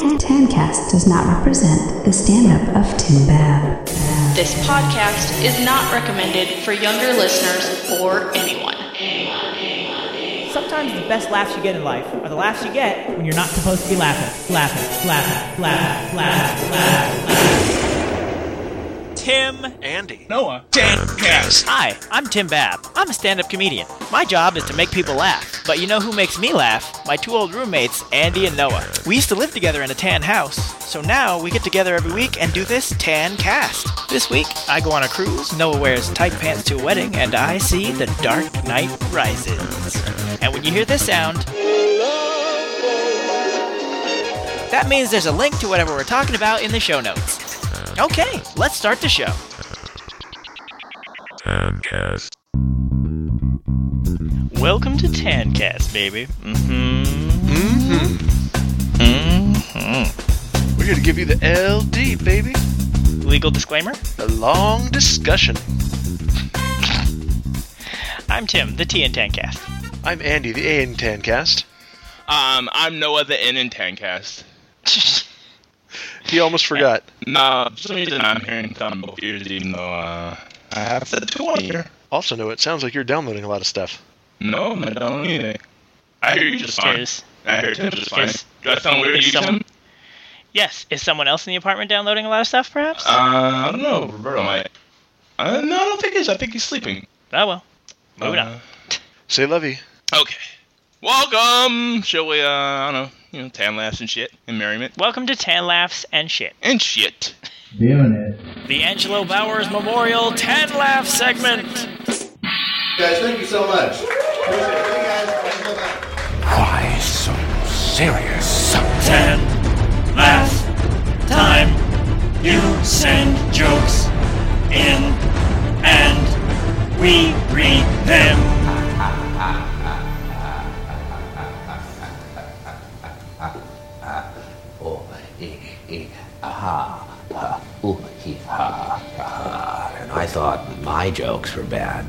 Tancast does not represent the stand-up of Tim Bab. This podcast is not recommended for younger listeners or anyone. Sometimes the best laughs you get in life are the laughs you get when you're not supposed to be laughing. Tim, Andy, Noah, Tancast. Hi, I'm Tim Bab. I'm a stand-up comedian. My job is to make people laugh. But you know who makes me laugh? My two old roommates, Andy and Noah. We used to live together in a tan house, so now we get together every week and do this Tancast. This week, I go on a cruise, Noah wears tight pants to a wedding, and I see The Dark Knight Rises. And when you hear this sound, that means there's a link to whatever we're talking about in the show notes. Okay, let's start the show. Tancast. Welcome to Tancast, baby. We're here to give you the LD, baby. Legal disclaimer? A long discussion. I'm Tim, the T in Tancast. I'm Andy, the A in Tancast. I'm Noah, the N in Tancast. He almost forgot. No, for some reason I'm hearing some both ears, even though I have said two on here. Also, Noah, it sounds like you're downloading a lot of stuff. No, I don't need anything. I hear you just fine. Cheers. I hear Tim just fine. Cheers. Do I sound weird to you, Tim? Yes, is someone else in the apartment downloading a lot of stuff, perhaps? I don't know. Roberto might. No, I don't think he is. I think he's sleeping. Oh, well. Moving on. Say lovey. Okay. Welcome, shall we, I don't know, tan laughs and shit, and merriment. Welcome to Tan Laughs and Shit. And shit. Doing it. The Angelo Bowers Memorial Tan Laugh segment. Guys, thank you so much. Why so serious? Tan Laugh time. You send jokes in, and we read them. And I thought my jokes were bad.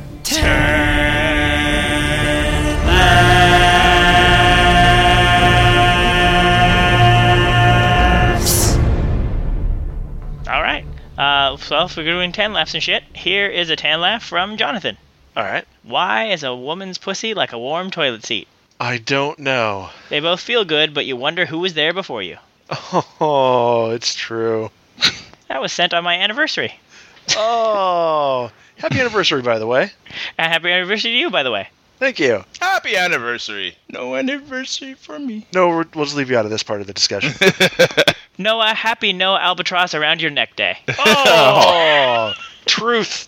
All right. So if we're doing tan laughs and shit, here is a tan laugh from Jonathan. All right. Why is a woman's pussy like a warm toilet seat? I don't know. They both feel good, but you wonder who was there before you. Oh, it's true. That was sent on my anniversary. Oh, happy anniversary, by the way. And happy anniversary to you, by the way. Thank you. Happy anniversary. No anniversary for me. No, we'll just leave you out of this part of the discussion. Noah, happy no albatross around your neck day. Oh, truth.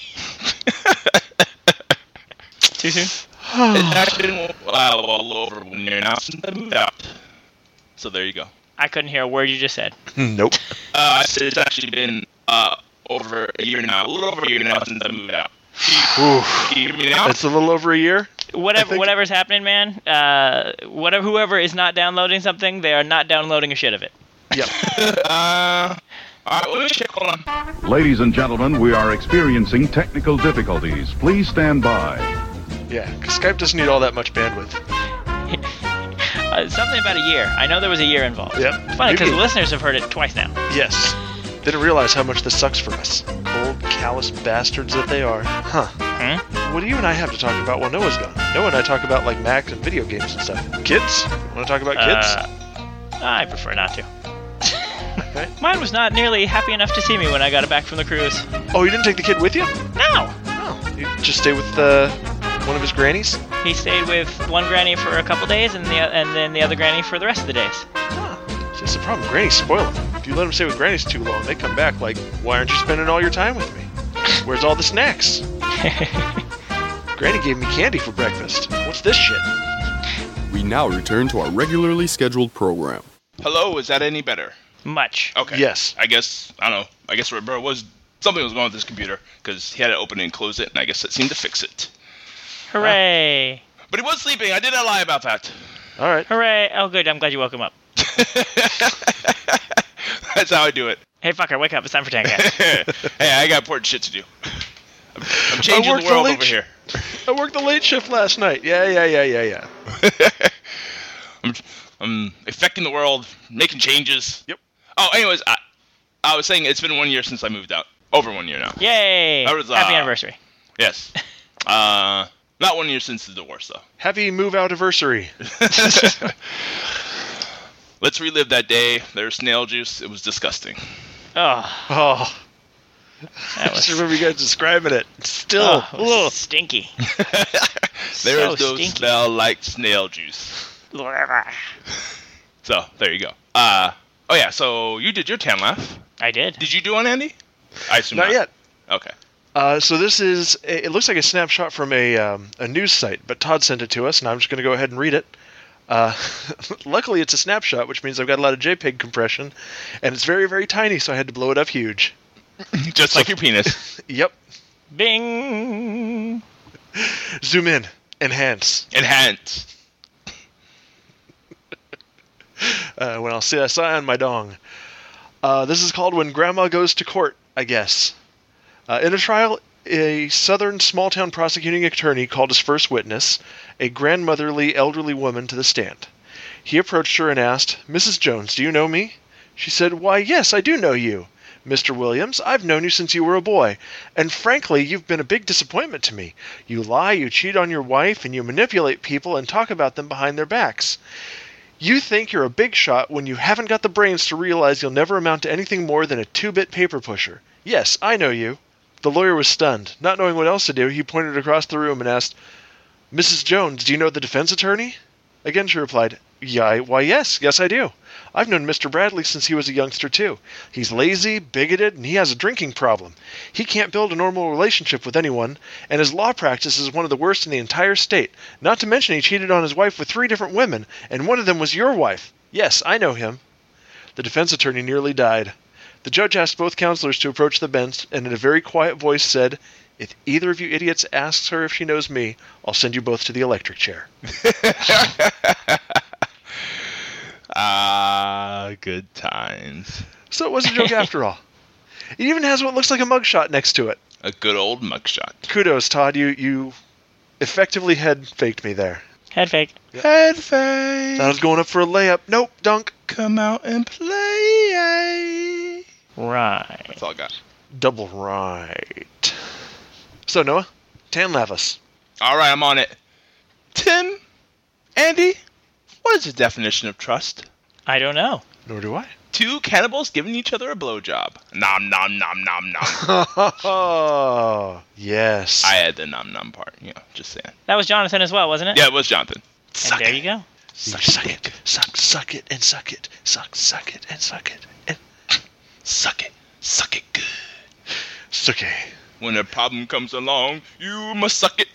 Too soon? It's actually been all over when you're now since I moved out. So there you go. I couldn't hear a word you just said. Nope. I said it's actually been over a year now, a little over a year now since I moved out. Oof. Can you hear me now? It's a little over a year. Whatever's happening, man. Whoever is not downloading something, they are not downloading a shit of it. Yep. Alright, let me check. Hold on. Ladies and gentlemen, we are experiencing technical difficulties. Please stand by. Yeah, because Skype doesn't need all that much bandwidth. Something about a year. I know there was a year involved. Yep. It's funny because the listeners have heard it twice now. Yes. Didn't realize how much this sucks for us. Cold, callous bastards that they are. Huh. What do you and I have to talk about while Noah's gone? Noah and I talk about, like, Mac and video games and stuff. Kids? Want to talk about kids? I prefer not to. Okay. Mine was not nearly happy enough to see me when I got back from the cruise. Oh, you didn't take the kid with you? No! Oh, you just stay with one of his grannies? He stayed with one granny for a couple days and then the other granny for the rest of the days. Huh. See, that's the problem. Grannies spoil them. If you let them stay with grannies too long, they come back like, why aren't you spending all your time with me? Where's all the snacks? Granny gave me candy for breakfast. What's this shit? We now return to our regularly scheduled program. Hello, is that any better? Much. Okay. Yes. I don't know. I guess Roberto something was wrong with this computer, because he had to open it and close it, and I guess it seemed to fix it. Hooray! But he was sleeping. I did not lie about that. All right. Hooray! Oh, good. I'm glad you woke him up. That's how I do it. Hey, fucker, wake up. It's time for Tancast. Hey, I got important shit to do. I'm changing the world over here. I worked the late shift last night. Yeah. I'm I'm affecting the world, making changes. Yep. Oh, anyways, I was saying it's been 1 year since I moved out. Over 1 year now. Yay! That was, Happy anniversary. Yes. Not 1 year since the divorce, though. Happy move-out anniversary. Let's relive that day. There's snail juice. It was disgusting. Oh. I just remember you guys describing it. Still. It was stinky. There is no smell like snail juice. So, there you go. Oh, yeah, so you did your tan laugh. I did. Did you do one, Andy? I assume not yet. Okay. So this is, it looks like a snapshot from a news site, but Todd sent it to us, and I'm just going to go ahead and read it. Luckily, it's a snapshot, which means I've got a lot of JPEG compression, and it's very, very tiny, so I had to blow it up huge. Just like your penis. Yep. Bing! Zoom in. Enhance. Enhance. When I'll see a sign on my dong. This is called When Grandma Goes to Court, I guess. In a trial, a southern small-town prosecuting attorney called his first witness, a grandmotherly elderly woman, to the stand. He approached her and asked, "Mrs. Jones, do you know me?" She said, "Why, yes, I do know you. Mr. Williams, I've known you since you were a boy, and frankly, you've been a big disappointment to me. You lie, you cheat on your wife, and you manipulate people and talk about them behind their backs. You think you're a big shot when you haven't got the brains to realize you'll never amount to anything more than a 2-bit paper pusher. Yes, I know you." The lawyer was stunned. Not knowing what else to do, he pointed across the room and asked, "Mrs. Jones, do you know the defense attorney?" Again she replied, "Why, yes, I do. I've known Mr. Bradley since he was a youngster, too. He's lazy, bigoted, and he has a drinking problem. He can't build a normal relationship with anyone, and his law practice is one of the worst in the entire state. Not to mention he cheated on his wife with 3 different women, and one of them was your wife. Yes, I know him." The defense attorney nearly died. The judge asked both counselors to approach the bench, and in a very quiet voice said, "If either of you idiots asks her if she knows me, I'll send you both to the electric chair." Good times. So it was a joke after all. It even has what looks like a mugshot next to it. A good old mugshot. Kudos, Todd. You effectively head faked me there. Head fake. Yep. Head fake. I was going up for a layup. Nope, dunk. Come out and play. Right. That's all I got. Double right. So, Noah, tan laugh us. All right, I'm on it. Tim, Andy, what is the definition of trust? I don't know. Nor do I. 2 cannibals giving each other a blowjob. Nom, nom, nom, nom, nom. Oh, yes. I had the nom, nom part. Just saying. That was Jonathan as well, wasn't it? Yeah, it was Jonathan. And there you go. Suck it. Suck it, and suck it. Suck it, and suck it. And suck it. Suck it good. Suck it. When a problem comes along, you must suck it.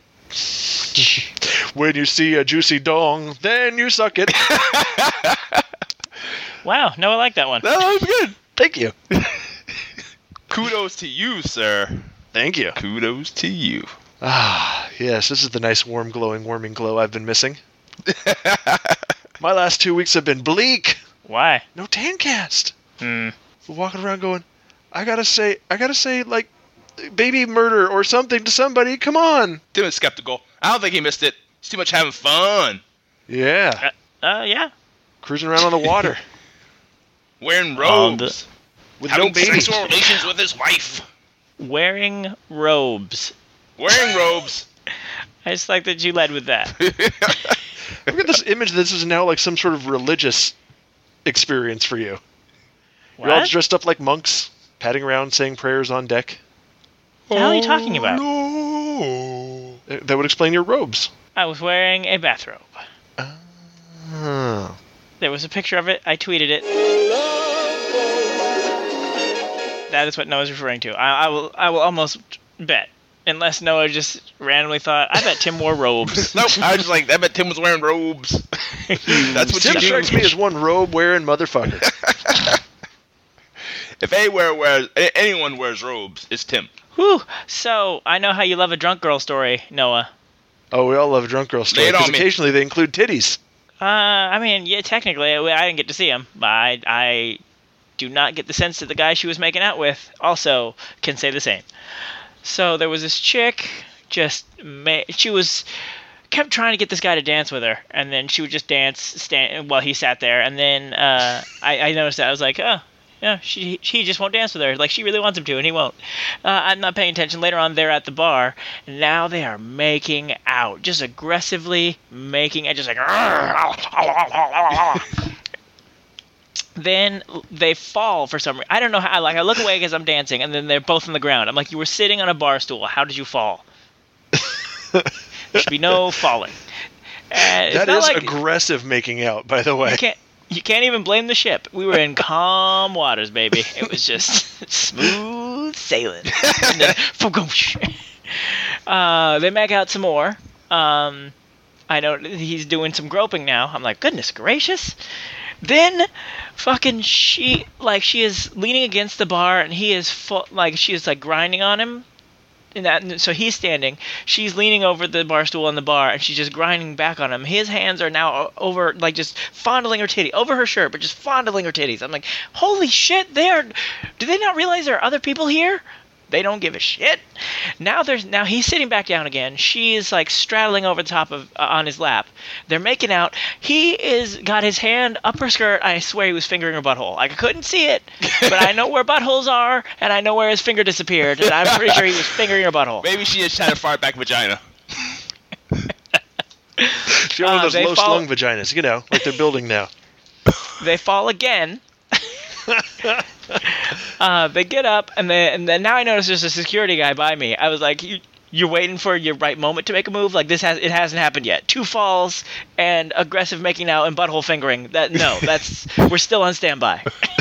When you see a juicy dong, then you suck it. Wow, no, I like that one. That was good. Thank you. Kudos to you, sir. Thank you. Kudos to you. Ah, yes, this is the nice warm, glowing, warming glow I've been missing. My last 2 weeks have been bleak. Why? No Tancast. Walking around going, I gotta say, like, baby murder or something to somebody. Come on. Tim is skeptical. I don't think he missed it. He's too much having fun. Yeah. Yeah. Cruising around on the water. Wearing robes. With having no babies. sexual relations with his wife. Wearing robes. Wearing robes. I just like that you led with that. Look at this image. This is now like some sort of religious experience for you. What? You're all dressed up like monks, padding around saying prayers on deck. What the hell are you talking about? No. That would explain your robes. I was wearing a bathrobe. Oh. There was a picture of it. I tweeted it. That is what Noah's referring to. I will almost bet. Unless Noah just randomly thought, I bet Tim wore robes. Nope, I was just like, I bet Tim was wearing robes. That's what Tim you do. strikes me as one robe-wearing motherfucker. If anyone wears robes, it's Tim. Whew. So, I know how you love a drunk girl story, Noah. Oh, we all love a drunk girl story, because occasionally they include titties. I mean, yeah, technically, I didn't get to see them, but I do not get the sense that the guy she was making out with also can say the same. So there was this chick, she was kept trying to get this guy to dance with her, and then she would just dance while he sat there. And then I noticed that. I was like, oh, yeah, he just won't dance with her. Like, she really wants him to, and he won't. I'm not paying attention. Later on, they're at the bar, and now they are making out, just aggressively making out, just like. Then they fall for some reason. I don't know how. Like, I look away because I'm dancing, and then they're both on the ground. I'm like, you were sitting on a bar stool. How did you fall? There should be no falling. That is like, aggressive making out, by the way. You can't even blame the ship. We were in calm waters, baby. It was just smooth sailing. And then, they make out some more. I know he's doing some groping now. I'm like, goodness gracious. Then, fucking she is leaning against the bar, and he is she is like grinding on him. So he's standing. She's leaning over the bar stool on the bar, and she's just grinding back on him. His hands are now over, like, just fondling her titty over her shirt, but just fondling her titties. I'm like, holy shit! Do they not realize there are other people here? They don't give a shit. Now he's sitting back down again. She is like straddling over the top of on his lap. They're making out. He is got his hand up her skirt. I swear he was fingering her butthole. I couldn't see it, but I know where buttholes are, and I know where his finger disappeared, and I'm pretty sure he was fingering her butthole. Maybe she just had a far back vagina. She had one of those low-slung vaginas, like they're building now. They fall again. They get up, and then now I notice there's a security guy by me. I was like, you're waiting for your right moment to make a move? Like, it hasn't happened yet. 2 falls and aggressive making out and butthole fingering. We're still on standby.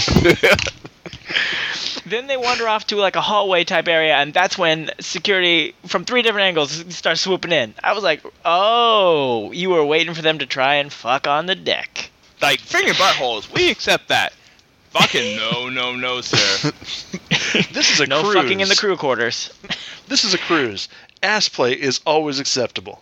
Then they wander off to like a hallway type area, and that's when security from 3 different angles starts swooping in. I was like, oh, you were waiting for them to try and fuck on the deck. Like, finger buttholes, we accept that. Fucking no, sir. This is a no cruise. No fucking in the crew quarters. This is a cruise. Ass play is always acceptable.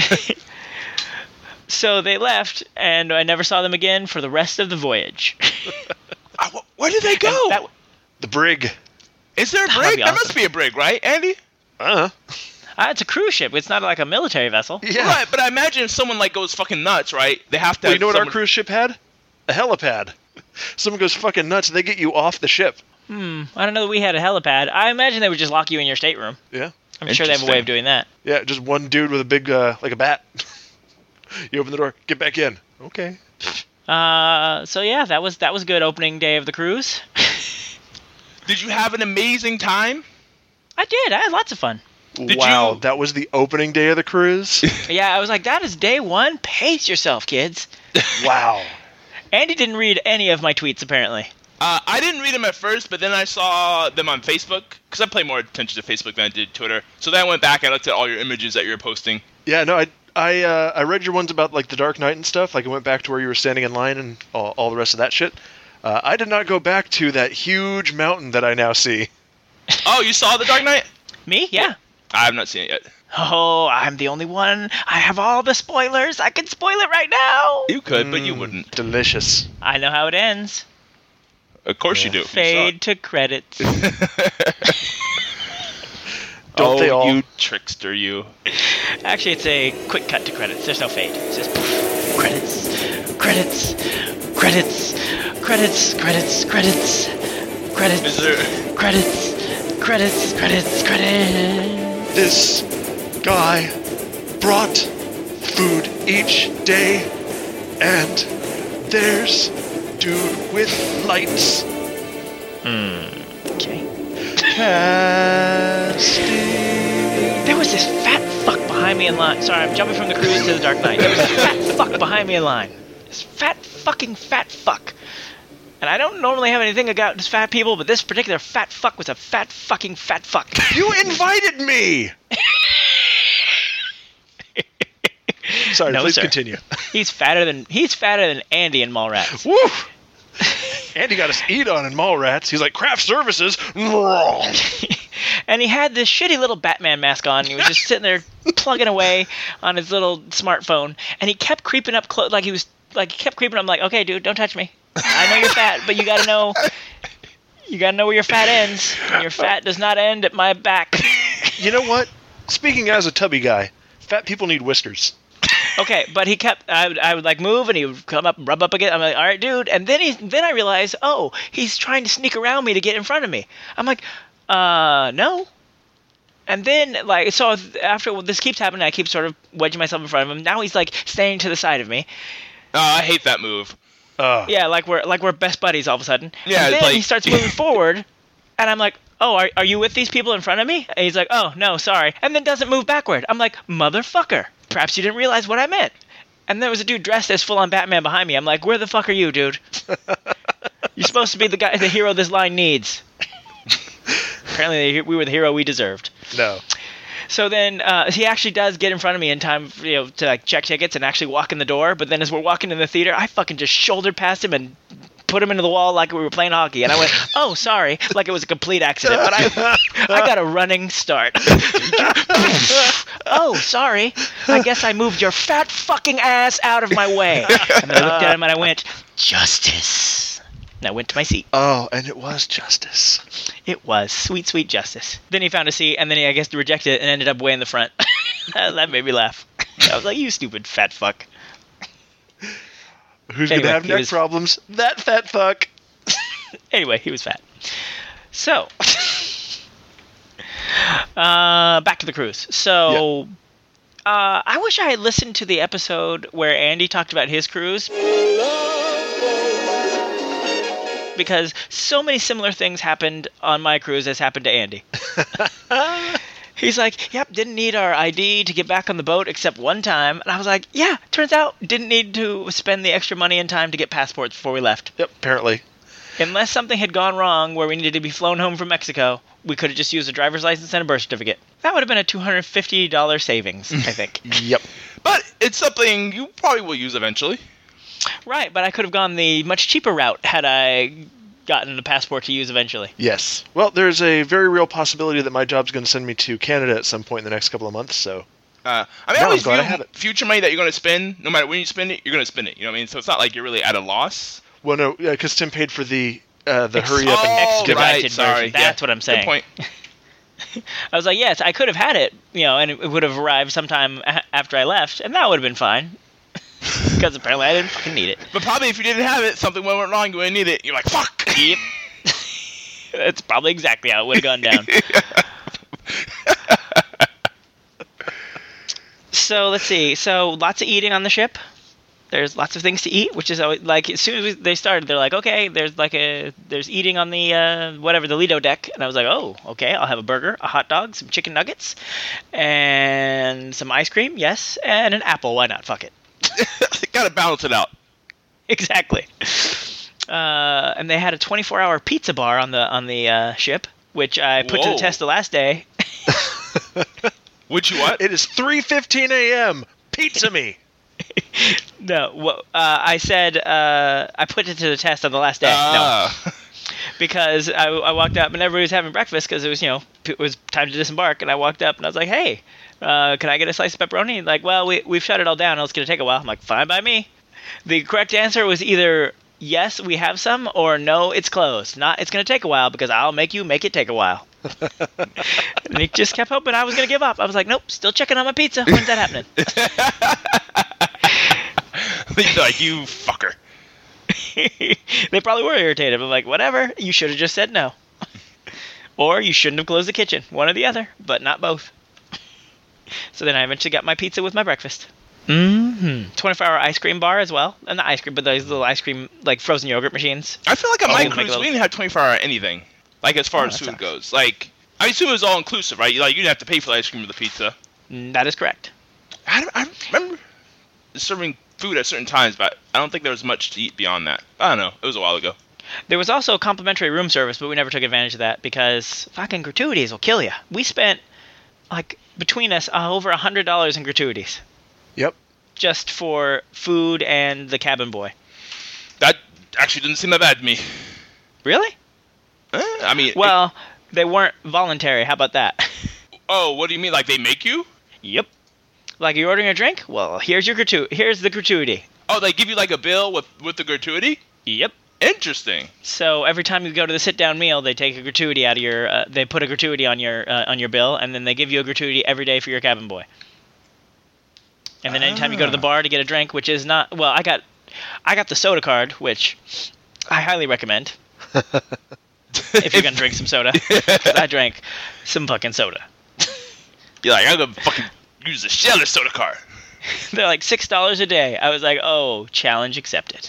So they left, and I never saw them again for the rest of the voyage. Where did they go? The brig. Is there a brig? There must be a brig, right, Andy? It's a cruise ship. It's not like a military vessel. Yeah. Right, but I imagine if someone like goes fucking nuts, right? They have to. Well, you know what our cruise ship had? A helipad. Someone goes fucking nuts, they get you off the ship. I don't know that we had a helipad. I imagine they would just lock you in your stateroom. Yeah. I'm sure they have a way of doing that. Yeah, just one dude with a big, like a bat. You open the door, get back in. Okay. So yeah, that was good opening day of the cruise. Did you have an amazing time? I did. I had lots of fun. Wow, that was the opening day of the cruise? Yeah, I was like, that is day 1. Pace yourself, kids. Wow. Andy didn't read any of my tweets, apparently. I didn't read them at first, but then I saw them on Facebook, because I pay more attention to Facebook than I did Twitter. So then I went back and looked at all your images that you were posting. Yeah, no, I read your ones about like the Dark Knight and stuff. Like I went back to where you were standing in line and all the rest of that shit. I did not go back to that huge mountain that I now see. Oh, you saw the Dark Knight? Me? Yeah. I have not seen it yet. Oh, I'm the only one. I have all the spoilers. I can spoil it right now. You could, but you wouldn't. Delicious. I know how it ends. Of course you do. Fade to credits. Don't they all? You trickster, you. Actually, it's a quick cut to credits. There's no fade. It's just poof, credits, credits, credits, credits, credits, credits, credits, credits, credits, credits, credits. This guy brought food each day, and there's dude with lights. Okay. Casting. There was this fat fuck behind me in line. Sorry, I'm jumping from the cruise to the Dark Knight. There was this fat fuck behind me in line. This fat fuck. And I don't normally have anything against fat people, but this particular fat fuck was a fat fuck. You invited me! Sorry, no, please sir. continue. He's fatter than Andy in Mallrats. Woo! Andy got us eat on in Mallrats. He's like, craft services. And he had this shitty little Batman mask on. And he was just sitting there plugging away on his little smartphone. And he kept creeping up close, he kept creeping up. I'm like, okay, dude, don't touch me. I know you're fat, but you gotta know where your fat ends. And your fat does not end at my back. You know what? Speaking as a tubby guy, fat people need whiskers. Okay, but he kept. I would like move, and he would come up, and rub up again. I'm like, all right, dude. And then I realized, oh, he's trying to sneak around me to get in front of me. I'm like, no. And then so after this keeps happening, I keep sort of wedging myself in front of him. Now he's like standing to the side of me. Oh, I hate that move. Yeah, like we're best buddies all of a sudden. Yeah, and then like... he starts moving forward, and I'm like, oh, are you with these people in front of me? And he's like, oh, no, sorry. And then doesn't move backward. I'm like, motherfucker. Perhaps you didn't realize what I meant. And there was a dude dressed as full-on Batman behind me. I'm like, where the fuck are you, dude? You're supposed to be the hero this line needs. Apparently we were the hero we deserved. No. So then he actually does get in front of me in time, to like check tickets and actually walk in the door. But then as we're walking in the theater, I fucking just shouldered past him and put him into the wall like we were playing hockey. And I went, oh, sorry, like it was a complete accident. But I got a running start. Oh, sorry. I guess I moved your fat fucking ass out of my way. And then I looked at him and I went, justice. And I went to my seat. Oh, and it was justice. It was. Sweet, sweet justice. Then he found a seat, and then he, I guess, rejected it and ended up way in the front. That made me laugh. I was like, you stupid fat fuck. Who's going to have neck problems? That fat fuck. Anyway, he was fat. So, back to the cruise. So, I wish I had listened to the episode where Andy talked about his cruise. Because so many similar things happened on my cruise as happened to Andy. He's like, yep, didn't need our ID to get back on the boat except one time. And I was like, yeah, turns out didn't need to spend the extra money and time to get passports before we left. Yep, apparently. Unless something had gone wrong where we needed to be flown home from Mexico, we could have just used a driver's license and a birth certificate. That would have been a $250 savings, I think. Yep. But it's something you probably will use eventually. Right, but I could have gone the much cheaper route had I gotten a passport to use eventually. Yes. Well, there's a very real possibility that my job's going to send me to Canada at some point in the next couple of months, so... I always view future money that you're going to spend, no matter when you spend it, you're going to spend it. You know what I mean? So it's not like you're really at a loss. Well, no, because Tim paid for the hurry up and expedited version. That's what I'm saying. Good point. I was like, yes, I could have had it, and it would have arrived sometime after I left, and that would have been fine. Because apparently I didn't fucking need it. But probably if you didn't have it, something went wrong, you wouldn't need it. You're like, fuck! Yep. That's probably exactly how it would have gone down. So, let's see. So, lots of eating on the ship. There's lots of things to eat, which is always, like, as soon as they started, they're like, okay, there's eating on the, the Lido deck. And I was like, oh, okay, I'll have a burger, a hot dog, some chicken nuggets, and some ice cream, yes, and an apple. Why not? Fuck it. Gotta balance it out. Exactly. And they had a 24-hour pizza bar on the ship, which I put to the test the last day. Would you what? It is 3:15 a.m. Pizza me. No, I said I put it to the test on the last day. No, because I walked up and everybody was having breakfast because it was it was time to disembark, and I walked up and I was like, hey, can I get a slice of pepperoni? Like, well, we've shut it all down. It's gonna take a while. I'm like, fine by me. The correct answer was either yes, we have some, or no, it's closed. Not, it's gonna take a while because I'll make you make it take a while. And he just kept hoping I was gonna give up. I was like, nope, still checking on my pizza. When's that happening? He's like, you fucker. They probably were irritated. I'm like, whatever. You should have just said no. Or you shouldn't have closed the kitchen. One or the other, but not both. So then I eventually got my pizza with my breakfast. 24-hour ice cream bar as well. And not ice cream, but those little ice cream, like frozen yogurt machines. I feel like on my cruise, we didn't have 24-hour anything. Like, as far as food goes. Like, I assume it was all-inclusive, right? Like, you didn't have to pay for the ice cream or the pizza. That is correct. I remember serving food at certain times, but I don't think there was much to eat beyond that. I don't know. It was a while ago. There was also complimentary room service, but we never took advantage of that because fucking gratuities will kill you. We spent, like, between us, over $100 in gratuities. Yep. Just for food and the cabin boy. That actually didn't seem that bad to me. Really? I mean... Well, they weren't voluntary. How about that? Oh, what do you mean? Like, they make you? Yep. Like, you're ordering a drink? Well, here's your here's the gratuity. Oh, they give you, like, a bill with the gratuity? Yep. Interesting. So every time you go to the sit-down meal, they take a gratuity out of your... they put a gratuity on your bill, and then they give you a gratuity every day for your cabin boy. And then anytime you go to the bar to get a drink, which is not... Well, I got the soda card, which I highly recommend. If you're going to drink some soda. 'Cause I drank some fucking soda. You're like, I'm going to fucking use the shell of soda card. They're like $6 a day. I was like, oh, challenge accepted.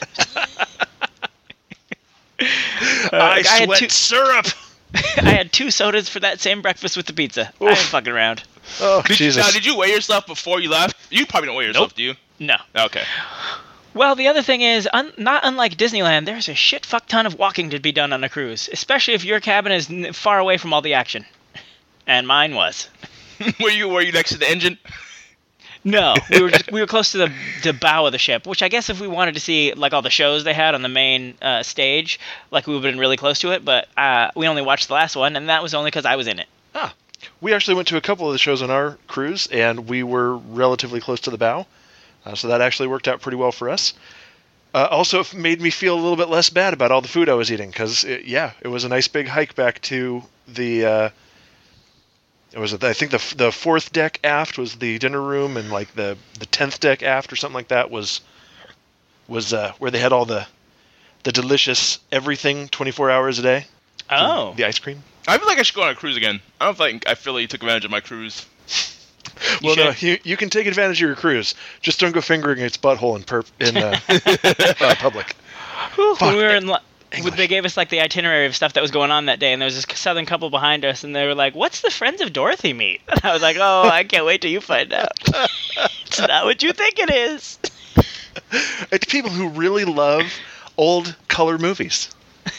I sweat syrup. I had 2 sodas for that same breakfast with the pizza. I ain't fucking around. Oh, Jesus. Now, did you weigh yourself before you left? You probably don't weigh yourself, do you? No. Okay. Well, the other thing is, not unlike Disneyland, there's a shit fuck ton of walking to be done on a cruise, especially if your cabin is far away from all the action. And mine was. Were you next to the engine? No, we were close to the bow of the ship, which I guess if we wanted to see like all the shows they had on the main stage, like we would have been really close to it. But we only watched the last one, and that was only because I was in it. Ah, we actually went to a couple of the shows on our cruise, and we were relatively close to the bow, so that actually worked out pretty well for us. Also, it made me feel a little bit less bad about all the food I was eating, because it was a nice big hike back to the. I think the 4th deck aft was the dinner room, and like the 10th deck aft or something like that was where they had all the delicious everything 24 hours a day. Oh, the ice cream. I feel like I should go on a cruise again. I don't think I feel like you took advantage of my cruise. Well, no, you can take advantage of your cruise. Just don't go fingering its butthole in public. When we were in. They gave us like the itinerary of stuff that was going on that day, and there was this Southern couple behind us, and they were like, "What's the Friends of Dorothy meet?" And I was like, "Oh, I can't wait till you find out. It's not what you think it is." It's people who really love old color movies.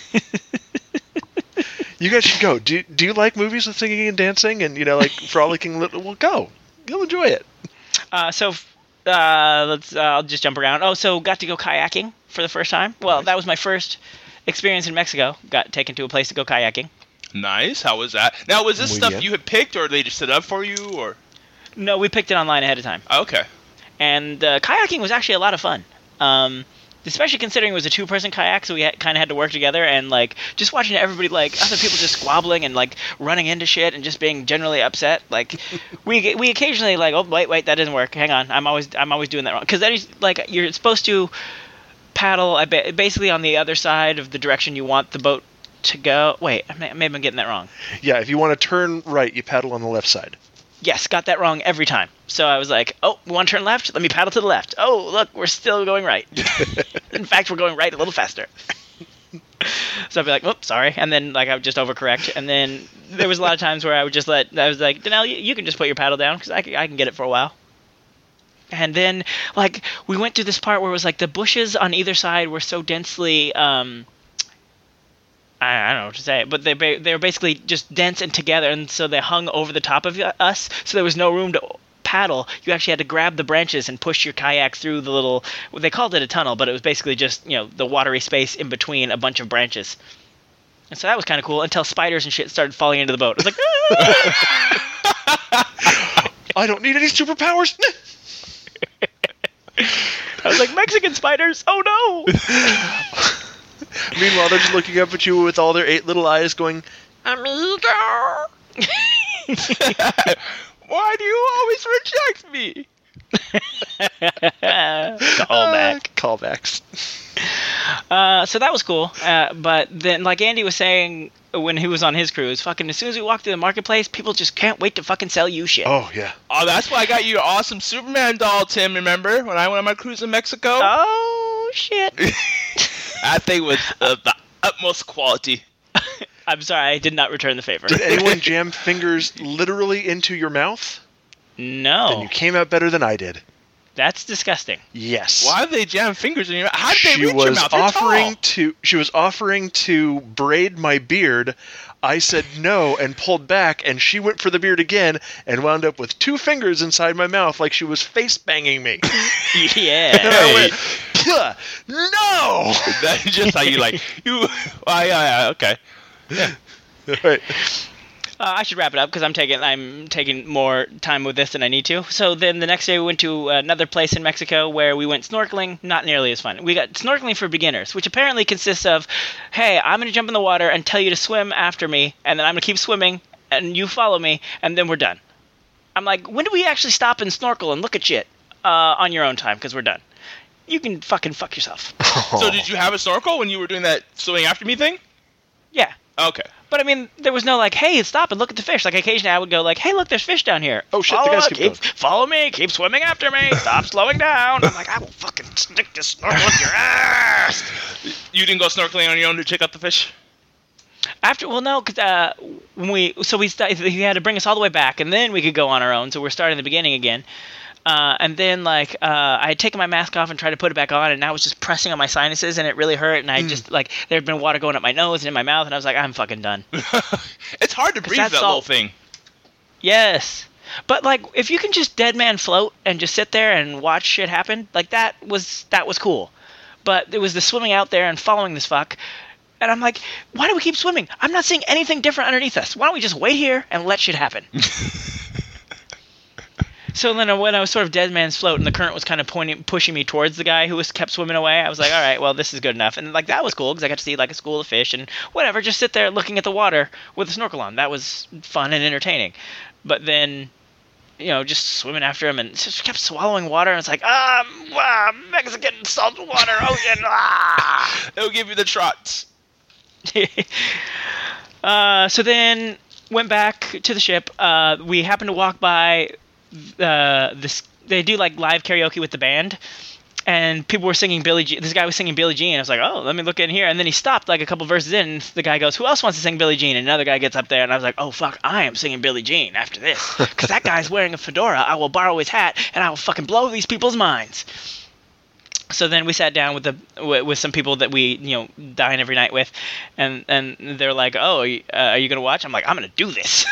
You guys should go. Do you like movies with singing and dancing and like frolicking? Well, go. You'll enjoy it. I'll just jump around. Oh, so got to go kayaking for the first time. Well, that was my first experience in Mexico. Got taken to a place to go kayaking. Nice. How was that? Now, was this stuff you had picked, or they just set up for you, or? No, we picked it online ahead of time. Okay. And kayaking was actually a lot of fun. Especially considering it was a 2-person kayak, so we kind of had to work together, and like just watching everybody, like other people just squabbling and like running into shit and just being generally upset. Like we occasionally like, oh wait, that doesn't work. Hang on, I'm always doing that wrong, because that is like you're supposed to paddle basically on the other side of the direction you want the boat to go. Wait, maybe I'm getting that wrong. Yeah, if you want to turn right, you paddle on the left side. Yes, got that wrong every time. So I was like, oh, we want to turn left? Let me paddle to the left. Oh, look, we're still going right. In fact, we're going right a little faster. So I'd be like, oops, sorry. And then like I would just overcorrect. And then there was a lot of times where I was like, Danelle, you can just put your paddle down, because I can get it for a while. And then like we went to this part where it was like the bushes on either side were so densely... I don't know what to say, but they were basically just dense and together, and so they hung over the top of us, so there was no room to paddle. You actually had to grab the branches and push your kayak through the little... Well, they called it a tunnel, but it was basically just, the watery space in between a bunch of branches. And so that was kind of cool, until spiders and shit started falling into the boat. I was like, I don't need any superpowers! I was like, Mexican spiders! Oh no! Meanwhile, they're just looking up at you with all their 8 little eyes going, Amigo! Why do you always reject me? Callbacks. So that was cool. But then, like Andy was saying when he was on his cruise, fucking as soon as we walked through the marketplace, people just can't wait to fucking sell you shit. Oh, yeah. Oh, that's why I got you your awesome Superman doll, Tim, remember? When I went on my cruise in Mexico? Oh, shit. That thing was the utmost quality. I'm sorry, I did not return the favor. Did anyone jam fingers literally into your mouth? No. Then you came out better than I did. That's disgusting. Yes. Why did they jam fingers in your mouth? How did they reach your mouth? She was offering to braid my beard. I said no and pulled back, and she went for the beard again and wound up with 2 fingers inside my mouth like she was face banging me. Yeah. And I went, no! That's just how you like you. Yeah, okay. Yeah. Right. I should wrap it up because I'm taking more time with this than I need to. So then the next day we went to another place in Mexico where we went snorkeling. Not nearly as fun. We got snorkeling for beginners, which apparently consists of, hey, I'm going to jump in the water and tell you to swim after me, and then I'm going to keep swimming, and you follow me, and then we're done. I'm like, when do we actually stop and snorkel and look at shit? on your own time because we're done. You can fucking fuck yourself. So did you have a snorkel when you were doing that swimming after me thing? Yeah. Okay. But I mean, there was no like, hey, stop and look at the fish. Like occasionally I would go like, hey, look, there's fish down here. Oh shit, the guys keep going. Follow me, keep swimming after me, stop slowing down. I'm like, I will fucking stick this snorkel up your ass. You didn't go snorkeling on your own to check out the fish? No, because he had to bring us all the way back, and then we could go on our own. So we're starting the beginning again. And then, like, I had taken my mask off and tried to put it back on, and now it was just pressing on my sinuses, and it really hurt. And I just, like, there had been water going up my nose and in my mouth, and I was like, I'm fucking done. It's hard to breathe that little thing. Yes. But, like, if you can just dead man float and just sit there and watch shit happen, like, that was cool. But it was the swimming out there and following this fuck. And I'm like, why do we keep swimming? I'm not seeing anything different underneath us. Why don't we just wait here and let shit happen? So then when I was sort of dead man's float and the current was kind of pushing me towards the guy who kept swimming away, I was like, all right, well, this is good enough. And like that was cool because I got to see like a school of fish and whatever, just sit there looking at the water with a snorkel on. That was fun and entertaining. But then, just swimming after him and just kept swallowing water. And it's like, Mexican saltwater ocean. It'll give you the trots. So then went back to the ship. We happened to walk by they do like live karaoke with the band, and people were singing Billie Jean. This guy was singing Billie Jean. I was like, oh, let me look in here. And then he stopped like a couple verses in, and the guy goes, who else wants to sing Billie Jean? And another guy gets up there, and I was like, oh fuck, I am singing Billie Jean after this, because that guy's wearing a fedora. I will borrow his hat, and I will fucking blow these people's minds. So then we sat down with some people that we dine every night with, and they're like, oh, are you gonna watch? I'm like, I'm gonna do this.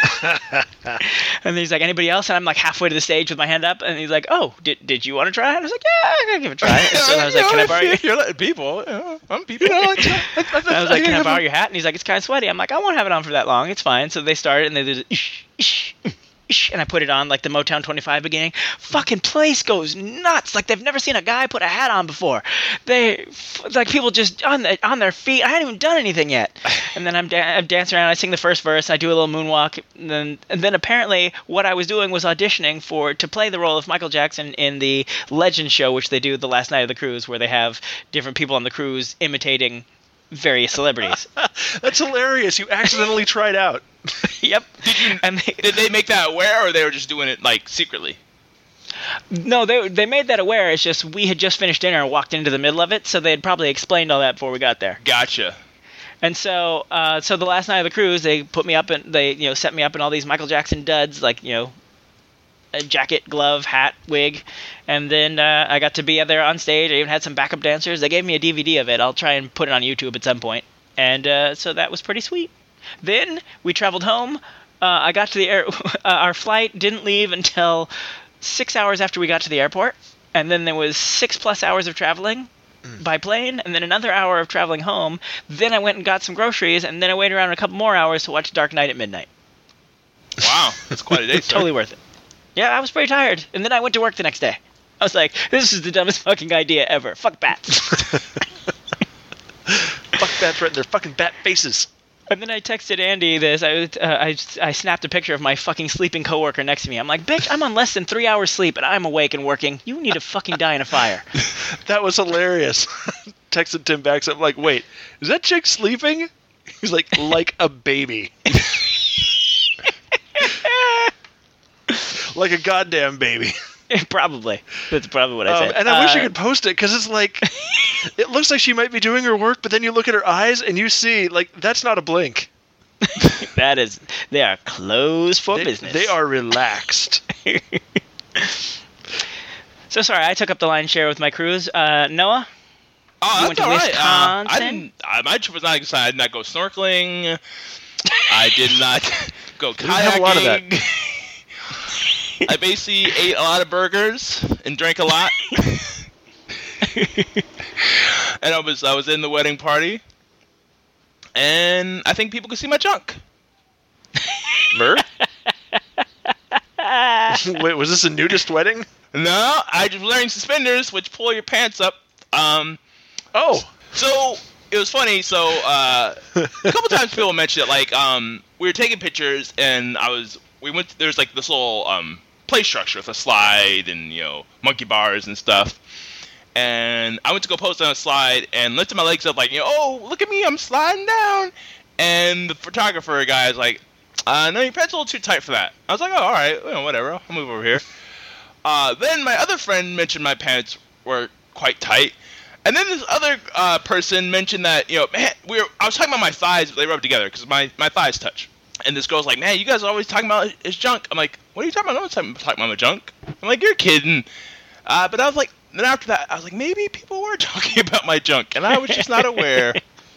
And he's like, anybody else? And I'm like halfway to the stage with my hand up, and he's like, oh, did you want to try? And I was like, yeah, I'm gonna give it a try. So I was like, can I borrow your? You're letting people. I'm people. I was like, can I borrow your hat? And he's like, it's kind of sweaty. I'm like, I won't have it on for that long. It's fine. So they started, and they did and I put it on like the Motown 25 beginning. Fucking place goes nuts. Like they've never seen a guy put a hat on before. People just on their feet. I hadn't even done anything yet. And then I'm dancing around. I sing the first verse. I do a little moonwalk. And then apparently what I was doing was auditioning to play the role of Michael Jackson in the Legend show, which they do the last night of the cruise, where they have different people on the cruise imitating various celebrities. That's hilarious. You accidentally tried out. Yep. Did they make that aware, or they were just doing it like secretly? No, they made that aware. It's just we had just finished dinner and walked into the middle of it, so they had probably explained all that before we got there. Gotcha. And so the last night of the cruise, they put me up and they set me up in all these Michael Jackson duds, like a jacket, glove, hat, wig, and then I got to be there on stage. I even had some backup dancers. They gave me a DVD of it. I'll try and put it on YouTube at some point. And so that was pretty sweet. Then we traveled home. I got to the our flight didn't leave until 6 hours after we got to the airport, and then there was 6+ hours of traveling by plane, and then another hour of traveling home. Then I went and got some groceries, and then I waited around a couple more hours to watch Dark Knight at midnight. Wow, that's quite a day, sir. Totally worth it. Yeah, I was pretty tired, and then I went to work the next day. I was like, this is the dumbest fucking idea ever. Fuck bats. Fuck bats right in their fucking bat faces. And then I texted Andy this. I snapped a picture of my fucking sleeping coworker next to me. I'm like, bitch, I'm on less than 3 hours sleep, and I'm awake and working. You need to fucking die in a fire. That was hilarious. Texted Tim back, so I'm like, wait, is that chick sleeping? He's like a baby. Like a goddamn baby. Probably. That's probably what I said. And I wish I could post it, because it's like, it looks like she might be doing her work, but then you look at her eyes and you see, like, that's not a blink. They are closed for business. They are relaxed. So sorry, I took up the lion's share with my cruise. Noah? Oh, that's all right. Wisconsin? My trip was not exciting. I did not go snorkeling. I did not go kayaking. We didn't have a lot of that. I basically ate a lot of burgers and drank a lot. And I was in the wedding party. And I think people could see my junk. Wait, was this a nudist wedding? No, I was wearing suspenders, which pull your pants up. So it was funny. So a couple times people mentioned it. Like we were taking pictures, and there's like this little play structure with a slide and, monkey bars and stuff. And I went to go post on a slide and lifted my legs up like, oh, look at me, I'm sliding down. And the photographer guy is like, no, your pants are a little too tight for that. I was like, oh, all right, whatever, I'll move over here. Then my other friend mentioned my pants were quite tight. And then this other person mentioned that, man, I was talking about my thighs, but they rub together because my thighs touch. And this girl's like, man, you guys are always talking about his junk. I'm like, what are you talking about? No one's talking about my junk. I'm like, you're kidding. But I was like, then after that, I was like, maybe people were talking about my junk, and I was just not aware.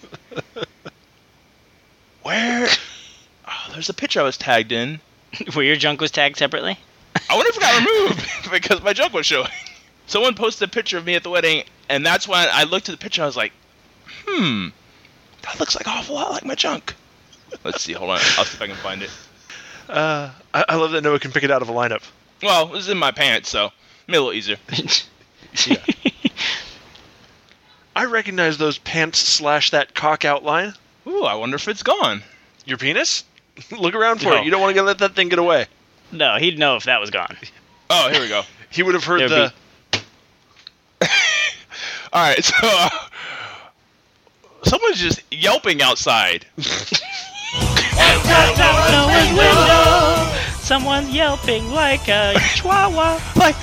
Where? Oh, there's a picture I was tagged in. Where your junk was tagged separately? I wonder if it got removed because my junk was showing. Someone posted a picture of me at the wedding, and that's when I looked at the picture. I was like, that looks like an awful lot like my junk. Let's see. Hold on. I'll see if I can find it. I love that Noah can pick it out of a lineup. Well, it was in my pants, so made it a little easier. Yeah. I recognize those pants / that cock outline. Ooh, I wonder if it's gone. Your penis? Look around for it. You don't want to let that thing get away. No, he'd know if that was gone. Oh, here we go. He would have heard the... All right, so someone's just yelping outside. Noah's window. Someone's yelping like a chihuahua. Like,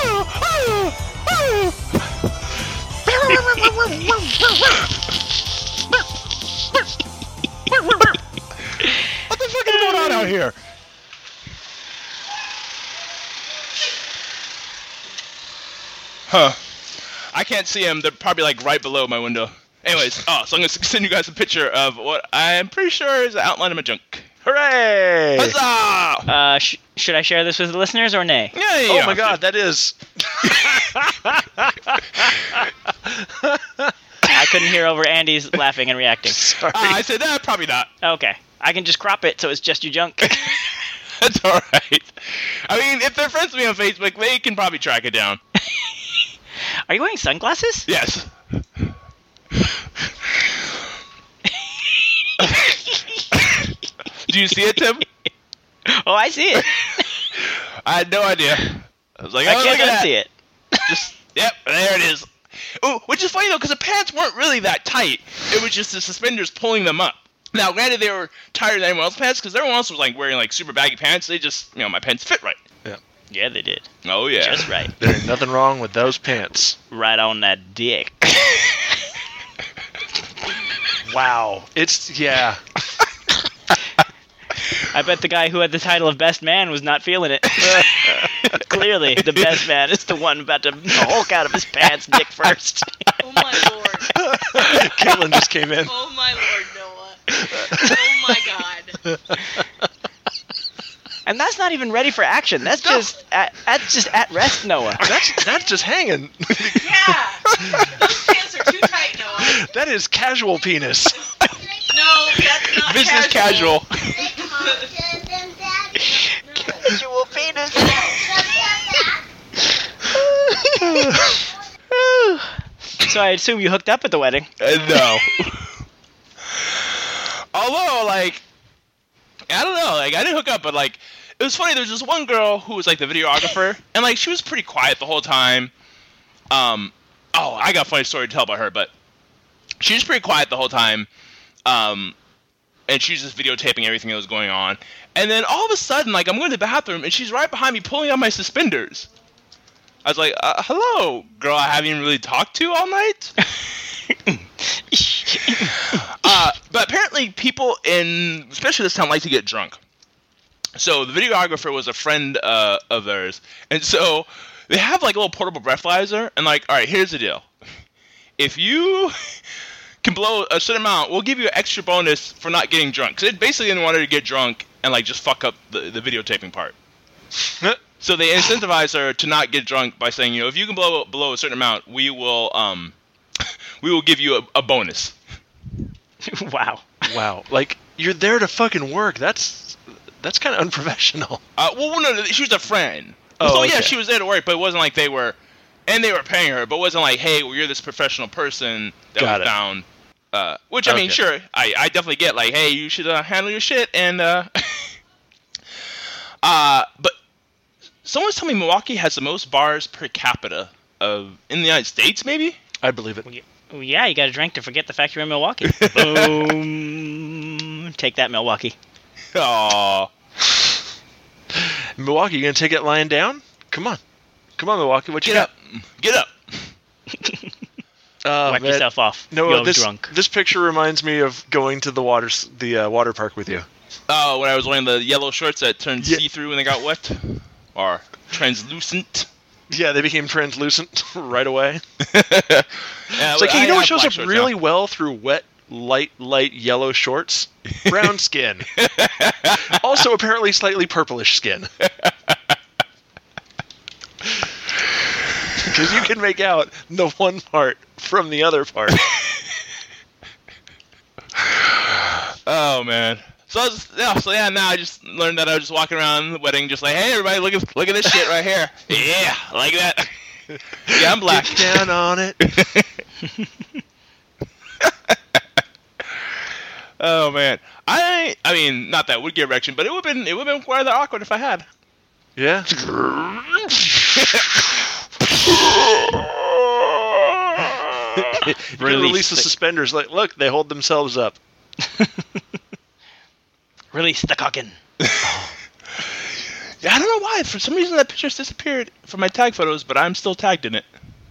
what the fuck is going on out here? Huh. I can't see them. They're probably like right below my window. Anyways, so I'm going to send you guys a picture of what I'm pretty sure is the outline of my junk. Hooray! Huzzah! Should I share this with the listeners or nay? Yeah, oh my god, that is... I couldn't hear over Andy's laughing and reacting. Sorry. I said that, probably not. Okay. I can just crop it so it's just your junk. That's alright. I mean, if they're friends with me on Facebook, they can probably track it down. Are you wearing sunglasses? Yes. Do you see it, Tim? Oh, I see it. I had no idea. I was like, I can't unsee it. Yep, there it is. Ooh, which is funny, though, because the pants weren't really that tight. It was just the suspenders pulling them up. Now, granted, they were tighter than anyone else's pants, because everyone else was like wearing like super baggy pants. They just, my pants fit right. Yeah. Yeah, they did. Oh, yeah. Just right. There ain't nothing wrong with those pants. Right on that dick. Wow. It's, yeah. I bet the guy who had the title of best man was not feeling it. Clearly, the best man is the one about to hulk out of his pants dick first. Oh my lord. Caitlin just came in. Oh my lord, Noah. Oh my god. And that's not even ready for action. That's just at rest, Noah. That's just hanging. Yeah. Those pants are too tight, Noah. That is casual penis. No, that's not Business casual. Casual penis. So I assume you hooked up at the wedding. No. Although, I don't know, I didn't hook up, but, it was funny, there was this one girl who was, the videographer, and, she was pretty quiet the whole time. I got a funny story to tell about her, but she was pretty quiet the whole time, and she was just videotaping everything that was going on. And then all of a sudden, I'm going to the bathroom, and she's right behind me pulling on my suspenders. I was like, hello, girl I haven't even really talked to all night? But apparently people especially this town, like to get drunk. So the videographer was a friend of theirs. And so they have, a little portable breathalyzer, and, all right, here's the deal. If you can blow a certain amount, we'll give you an extra bonus for not getting drunk. Because they basically didn't want her to get drunk and, just fuck up the videotaping part. So they incentivize her to not get drunk by saying, if you can blow below a certain amount, we will give you a bonus. Wow. You're there to fucking work. That's kind of unprofessional. Well, no, she was a friend. Oh, so, okay. yeah, she was there to work, but it wasn't like they were paying her, but it wasn't like, hey, well, you're this professional person that Got was it. down. Which, I mean, sure, I definitely get, hey, you should handle your shit, and, but, someone's telling me Milwaukee has the most bars per capita in the United States, maybe? I believe it. Well, yeah, you got to drink to forget the fact you're in Milwaukee. Boom. Take that, Milwaukee. Aww. Milwaukee, you gonna take it lying down? Come on, Milwaukee. What you got? Get up. Wipe yourself off. No, You're drunk. This picture reminds me of going to the water park with you. Oh, when I was wearing the yellow shorts that turned see-through when they got wet, or translucent. Yeah, they became translucent right away. Yeah, it's like, hey, you know what shows up really now? well through wet, light yellow shorts? Brown skin. Also, apparently, slightly purplish skin. Because you can make out the one part from the other part. Oh, man. So now I just learned that I was just walking around the wedding just like, hey, everybody, look at this shit right here. Yeah, like that. Yeah, I'm black. Get down on it. Oh, man. I mean, not that would get erection, but it would have been rather awkward if I had. Yeah. Release the suspenders. Like, look, they hold themselves up. Release the cockin. Yeah, I don't know why. For some reason, that picture's disappeared from my tag photos, but I'm still tagged in it.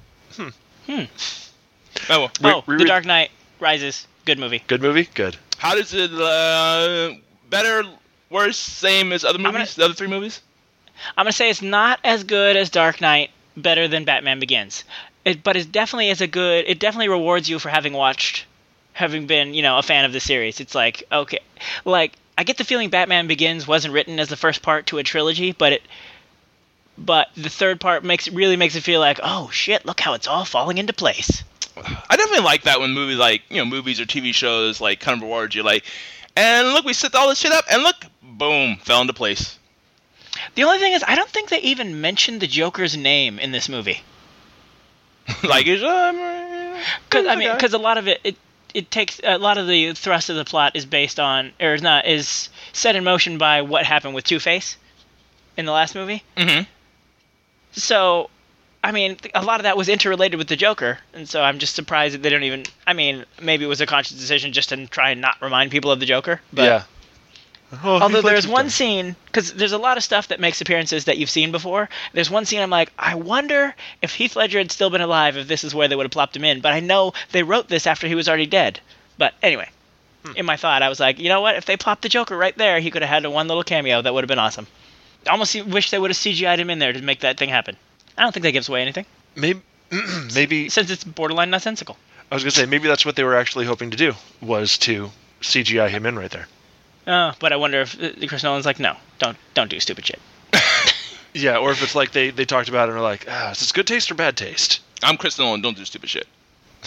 Oh, well. The Dark Knight Rises. Good movie. Good movie? Good. How does it, better, worse, same as other movies? The other three movies? I'm going to say it's not as good as Dark Knight, better than Batman Begins. But it definitely is it definitely rewards you for having been, a fan of the series. It's like, okay, like, I get the feeling Batman Begins wasn't written as the first part to a trilogy, but the third part really makes it feel like, oh shit, look how it's all falling into place. I definitely like that when movies movies or TV shows like kind of reward you, like, and look, we set all this shit up, and look, boom, fell into place. The only thing is, I don't think they even mentioned the Joker's name in this movie. Like, because a lot of it takes a lot of the thrust of the plot is based on, is set in motion by what happened with Two-Face in the last movie. Mm-hmm. So, I mean, a lot of that was interrelated with the Joker, and so I'm just surprised that they don't even. I mean, maybe it was a conscious decision just to try and not remind people of the Joker. But, yeah. Although there's one scene, because there's a lot of stuff that makes appearances that you've seen before. There's one scene I'm like, I wonder if Heath Ledger had still been alive, if this is where they would have plopped him in. But I know they wrote this after he was already dead. But anyway, in my thought, I was like, you know what? If they plopped the Joker right there, he could have had one little cameo. That would have been awesome. I almost wish they would have CGI'd him in there to make that thing happen. I don't think that gives away anything. Maybe since it's borderline nonsensical. I was going to say, maybe that's what they were actually hoping to do, was to CGI him in right there. But I wonder if Chris Nolan's like, no, don't do stupid shit. Yeah, or if it's like they talked about it and are like, is this good taste or bad taste? I'm Chris Nolan, don't do stupid shit.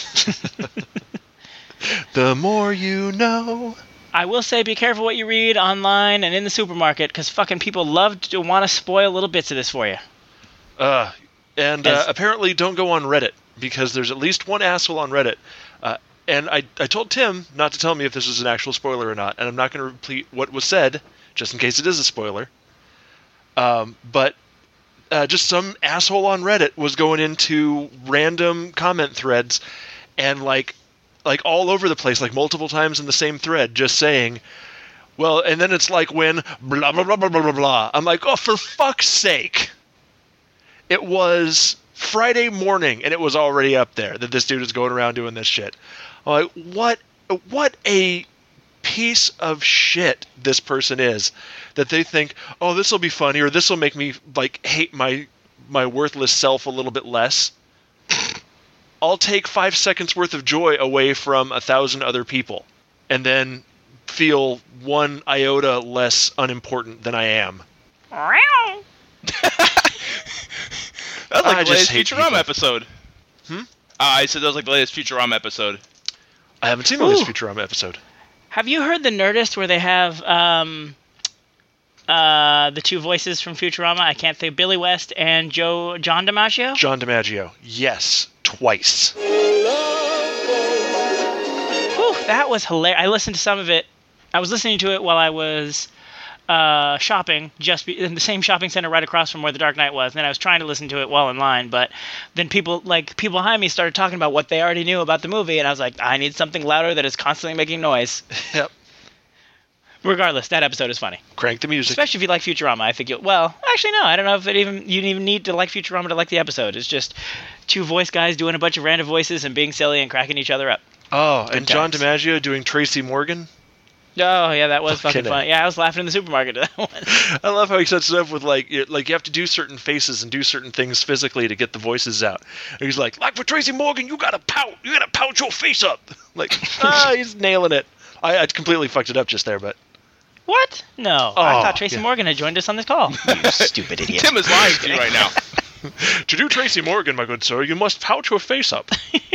The more you know. I will say, be careful what you read online and in the supermarket, because fucking people love to want to spoil little bits of this for you. Apparently don't go on Reddit, because there's at least one asshole on Reddit. And I told Tim not to tell me if this is an actual spoiler or not, and I'm not going to repeat what was said, just in case it is a spoiler. But just some asshole on Reddit was going into random comment threads and like all over the place, like multiple times in the same thread, just saying, well, and then it's like when blah, blah, blah, blah, blah, blah, blah. I'm like, oh, for fuck's sake. It was Friday morning, and it was already up there that this dude is going around doing this shit. I'm like, what a piece of shit this person is, that they think, oh, this will be funny, or this will make me like hate my worthless self a little bit less. I'll take 5 seconds worth of joy away from 1,000 other people, and then feel 1 iota less unimportant than I am. That was like the latest Futurama episode. I said that was like the latest Futurama episode. I haven't seen the latest Futurama episode. Have you heard the Nerdist where they have the two voices from Futurama? I can't think. Billy West and John DiMaggio? John DiMaggio. Yes. Twice. Whew, that was hilarious. I listened to some of it. I was listening to it while I was shopping in the same shopping center right across from where The Dark Knight was. And then I was trying to listen to it while in line, but then people behind me started talking about what they already knew about the movie, and I was like, I need something louder that is constantly making noise. Yep. Regardless, that episode is funny. Crank the music. Especially if you like Futurama. I think actually no, I don't know if you even need to like Futurama to like the episode. It's just two voice guys doing a bunch of random voices and being silly and cracking each other up. Oh, and John DiMaggio doing Tracy Morgan. Oh, yeah, that was fucking funny. Yeah, I was laughing in the supermarket at that one. I love how he sets it up with, you have to do certain faces and do certain things physically to get the voices out. And he's like for Tracy Morgan, you gotta pout. You gotta pout your face up. He's nailing it. I completely fucked it up just there, but... What? No. I thought Tracy Morgan had joined us on this call. You stupid idiot. Tim is lying to you right now. To do Tracy Morgan, my good sir, you must pout your face up.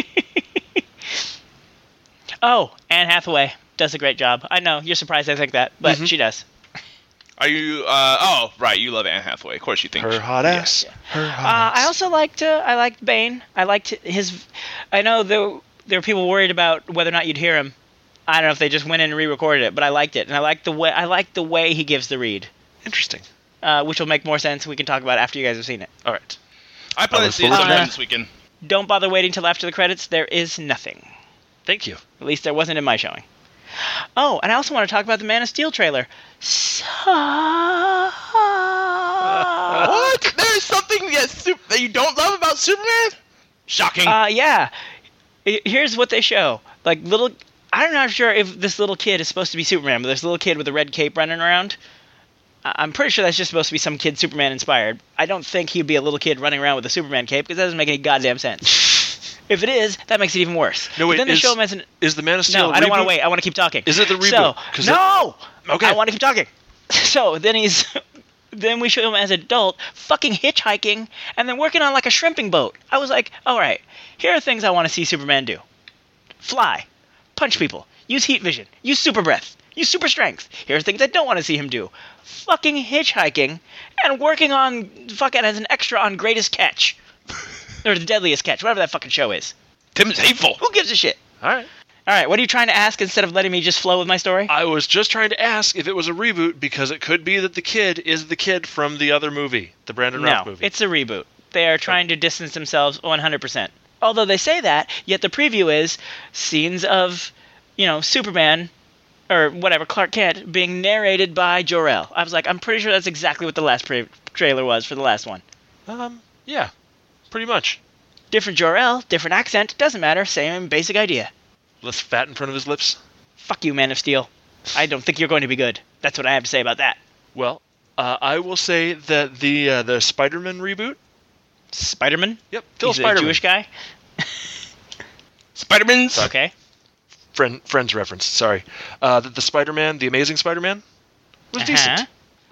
Oh, Anne Hathaway does a great job. I know, you're surprised I think that, but she does. Are you, right, you love Anne Hathaway. Of course you think. Her hot ass. Yeah. Her hot ass. I also liked Bane. I liked his, I know there were people worried about whether or not you'd hear him. I don't know if they just went in and re-recorded it, but I liked it. And I liked the way he gives the read. Interesting. Which will make more sense. We can talk about after you guys have seen it. All right. I plan to see it this weekend. Don't bother waiting till after the credits. There is nothing. Thank you. At least there wasn't in my showing. Oh, and I also want to talk about the Man of Steel trailer. What? There's something that you don't love about Superman? Shocking. Yeah. Here's what they show. I'm not sure if this little kid is supposed to be Superman, but there's a little kid with a red cape running around. I'm pretty sure that's just supposed to be some kid Superman inspired. I don't think he'd be a little kid running around with a Superman cape, because that doesn't make any goddamn sense. If it is, that makes it even worse. No, wait, then they show him as is the Man of Steel No, I don't want to wait. I want to keep talking. Is it the reboot? No! Okay. I want to keep talking. So, then we show him as an adult fucking hitchhiking and then working on a shrimping boat. I was like, all right, here are things I want to see Superman do. Fly. Punch people. Use heat vision. Use super breath. Use super strength. Here's things I don't want to see him do. Fucking hitchhiking and working on fucking as an extra on Greatest Catch. Or The Deadliest Catch, whatever that fucking show is. Tim is hateful. Who gives a shit? All right, what are you trying to ask instead of letting me just flow with my story? I was just trying to ask if it was a reboot, because it could be that the kid is the kid from the other movie, the Brandon Routh movie. No, it's a reboot. They are trying to distance themselves 100%. Although they say that, yet the preview is scenes of, Superman, or whatever, Clark Kent, being narrated by Jor-El. I was like, I'm pretty sure that's exactly what the last trailer was for the last one. Yeah. Pretty much. Different Jor-El, different accent, doesn't matter, same basic idea. Less fat in front of his lips. Fuck you, Man of Steel. I don't think you're going to be good. That's what I have to say about that. Well, I will say that the Spider-Man reboot. Spider-Man? Yep, Phil He's Spider-Man. a Jewish guy? Spider-Man's? Okay. Friends reference, sorry. The Spider-Man, the Amazing Spider-Man, was decent.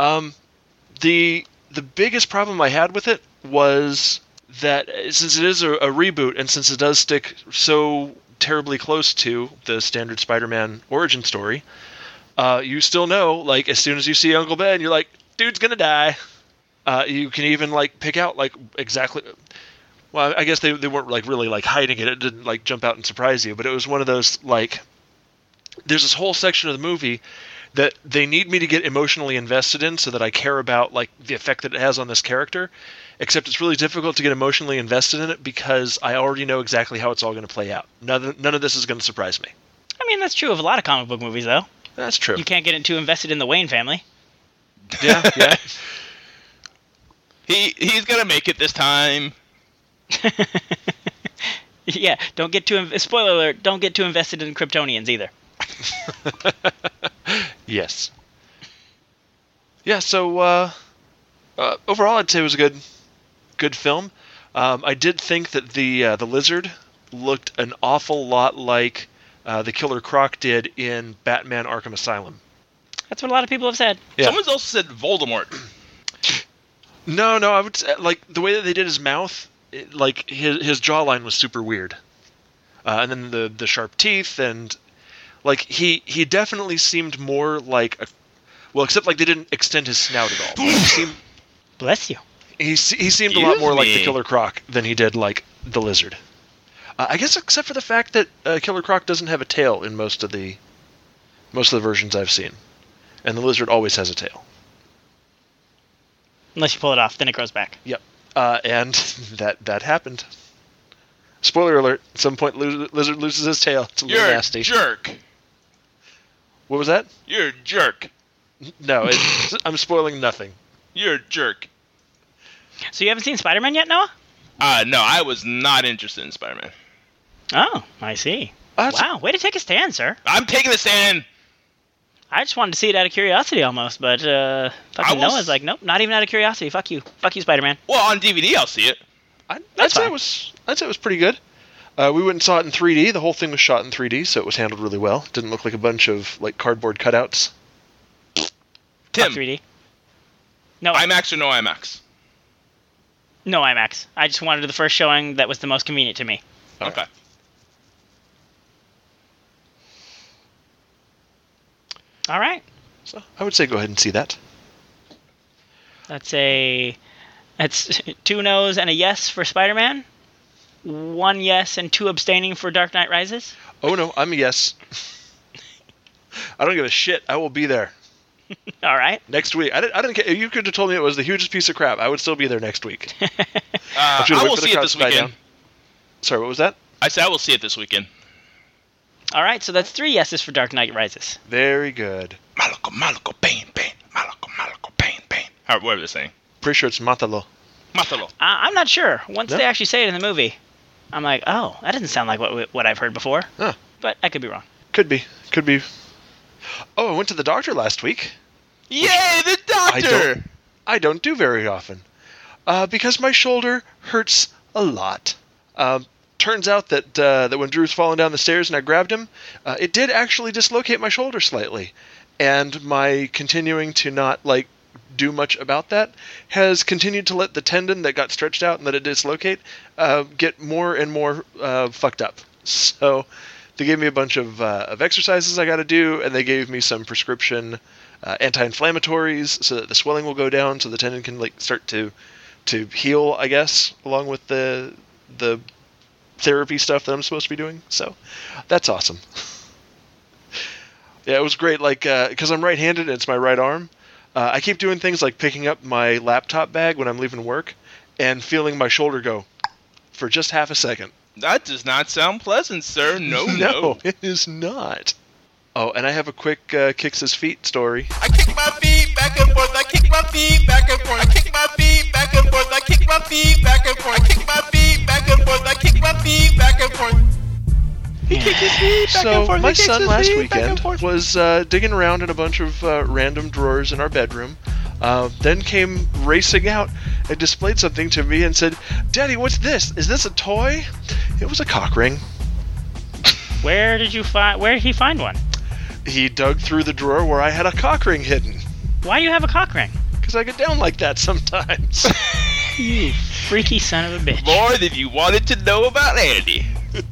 The biggest problem I had with it was that since it is a reboot, and since it does stick so terribly close to the standard Spider-Man origin story, you still know, as soon as you see Uncle Ben, you're like, dude's gonna die. You can even pick out exactly. Well, I guess they weren't really hiding it. It didn't jump out and surprise you, but it was one of those there's this whole section of the movie that they need me to get emotionally invested in so that I care about the effect that it has on this character. Except it's really difficult to get emotionally invested in it because I already know exactly how it's all going to play out. None of this is going to surprise me. I mean, that's true of a lot of comic book movies, though. That's true. You can't get too invested in the Wayne family. Yeah. He's going to make it this time. Yeah, don't get too... Spoiler alert, don't get too invested in Kryptonians either. Yes. Yeah, so overall I'd say it was a good film. I did think that the lizard looked an awful lot like the Killer Croc did in Batman Arkham Asylum. That's what a lot of people have said. Yeah. Someone's also said Voldemort. No, I would say, the way that they did his mouth, his jawline was super weird. And then the sharp teeth, and he definitely seemed more except they didn't extend his snout at all. Bless you. He seemed a lot more like the Killer Croc than he did like the lizard. I guess except for the fact that Killer Croc doesn't have a tail in most of the versions I've seen, and the lizard always has a tail. Unless you pull it off, then it grows back. Yep. And that happened. Spoiler alert, at some point Lizard loses his tail. It's a little nasty. You're a jerk. What was that? You're a jerk. No, I'm spoiling nothing. You're a jerk. So you haven't seen Spider-Man yet, Noah? No, I was not interested in Spider-Man. Oh, I see. Wow, way to take a stand, sir. I'm taking a stand. I just wanted to see it out of curiosity almost, but fucking Noah's like, nope, not even out of curiosity. Fuck you. Fuck you, Spider-Man. Well, on DVD I'll see it. I'd say it was pretty good. We went and saw it in 3D. The whole thing was shot in 3D, so it was handled really well. Didn't look like a bunch of like cardboard cutouts. Tim. 3D. No. IMAX or no IMAX? No IMAX. I just wanted the first showing that was the most convenient to me. Okay. All right. So I would say go ahead and see that. That's 2 no's and a yes for Spider-Man. 1 yes and 2 abstaining for Dark Knight Rises. Oh no, I'm a yes. I don't give a shit. I will be there. All right. Next week. I didn't care. You could have told me it was the hugest piece of crap. I would still be there next week. I will see it this weekend. Sorry, what was that? I said I will see it this weekend. All right, so that's 3 yeses for Dark Knight Rises. Very good. Malako, pain. Malako, pain. Whatever they're saying. Pretty sure it's Matalo. I'm not sure. Once they actually say it in the movie, I'm like, oh, that doesn't sound like what I've heard before. Huh. But I could be wrong. Could be. Oh, I went to the doctor last week. Yay, the doctor! I don't do very often. Because my shoulder hurts a lot. Turns out that when Drew's falling down the stairs and I grabbed him, it did actually dislocate my shoulder slightly. And my continuing to not, do much about that has continued to let the tendon that got stretched out and let it dislocate get more and more fucked up. So they gave me a bunch of exercises I got to do, and they gave me some prescription anti-inflammatories so that the swelling will go down, so the tendon can start to heal, I guess, along with the therapy stuff that I'm supposed to be doing. So that's awesome. Yeah, it was great. Because I'm right-handed and it's my right arm. I keep doing things like picking up my laptop bag when I'm leaving work and feeling my shoulder go for just half a second. That does not sound pleasant, sir. No, it is not. Oh, and I have a quick kicks his feet story. I kick my feet back and forth. I kick my feet back and forth. I kick my feet back and forth. I kick my feet back and forth. I kick my feet back and forth. I kick my feet back and forth. He kicked his feet back and forth. So my son last weekend was digging around in a bunch of random drawers in our bedroom. Then came racing out and displayed something to me and said, "Daddy, what's this? Is this a toy?" It was a cock ring. Where did he find one? He dug through the drawer where I had a cock ring hidden. Why do you have a cock ring? Because I get down like that sometimes. You freaky son of a bitch. More than you wanted to know about Andy.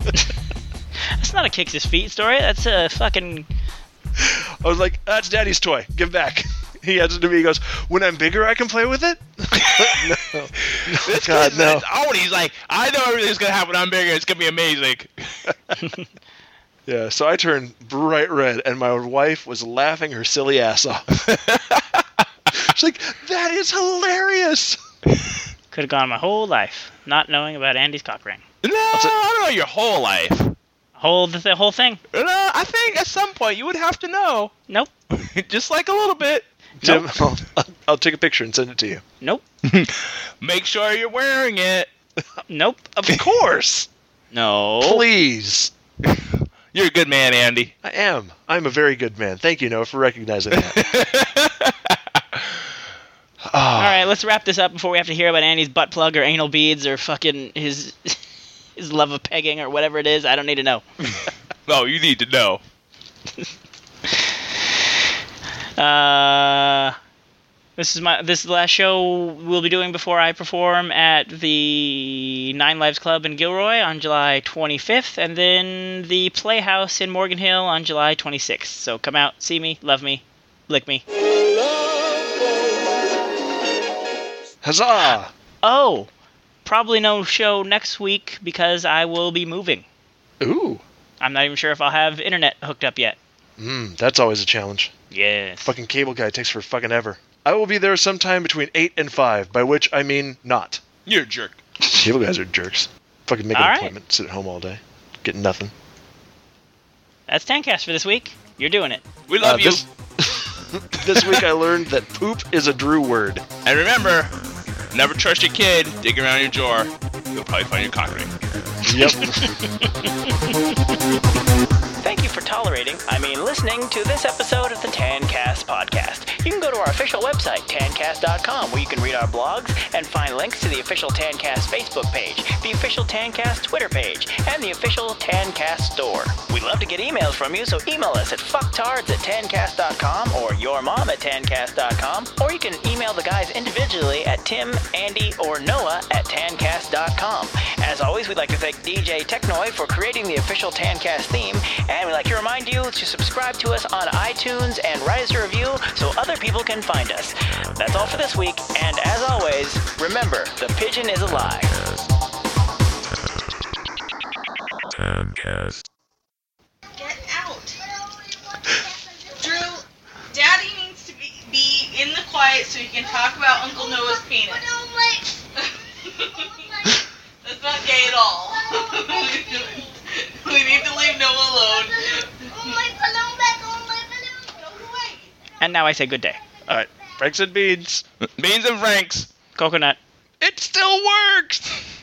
That's not a kicks his feet story. That's a fucking... I was like, that's Daddy's toy. Give back. He hands it to me. He goes, when I'm bigger, I can play with it? No. God, no. He's like, I know everything's going to happen when I'm bigger. It's going to be amazing. Yeah, so I turned bright red, and my wife was laughing her silly ass off. She's like, that is hilarious. Could have gone my whole life not knowing about Andy's cock ring. No, I don't know your whole life. The whole thing? No, I think at some point you would have to know. Nope. Just a little bit. Tim, nope. I'll take a picture and send it to you. Nope. Make sure you're wearing it. Nope. Of course. No. Please. You're a good man, Andy. I am. I'm a very good man. Thank you, Noah, for recognizing that. All right, let's wrap this up before we have to hear about Andy's butt plug or anal beads or fucking his love of pegging or whatever it is. I don't need to know. No, you need to know. This is the last show we'll be doing before I perform at the Nine Lives Club in Gilroy on July 25th, and then the Playhouse in Morgan Hill on July 26th. So come out, see me, love me, lick me. Huzzah! Oh, probably no show next week because I will be moving. Ooh. I'm not even sure if I'll have internet hooked up yet. That's always a challenge. Yeah. Fucking cable guy takes for fucking ever. I will be there sometime between 8 and 5, by which I mean not. You're a jerk. You guys are jerks. Fucking make an All right. appointment, sit at home all day, get nothing. That's Tancast for this week. You're doing it. We love you. This week I learned that poop is a Drew word. And remember, never trust your kid digging around your drawer. You'll probably find your cock ring. Yep. Thank you for listening to this episode of the Tancast podcast. You can go to our official website, tancast.com, where you can read our blogs and find links to the official Tancast Facebook page, the official Tancast Twitter page, and the official Tancast store. We'd love to get emails from you, so email us at fucktards@tancast.com or yourmom@tancast.com, or you can email the guys individually at Tim, Andy, or Noah at tancast.com. As always, we'd like to thank DJ Technoid for creating the official Tancast theme, and we'd like to remind you to subscribe to us on iTunes and write us a review so other people can find us. That's all for this week, and as always, remember, the pigeon is alive. Tancast. Get out. Drew, Daddy needs to be in the quiet so he can talk about Uncle Noah's penis. That's not gay at all. We need to leave Noah alone. And now I say good day. Alright, Franks and beans. Beans and Franks. Coconut. It still works!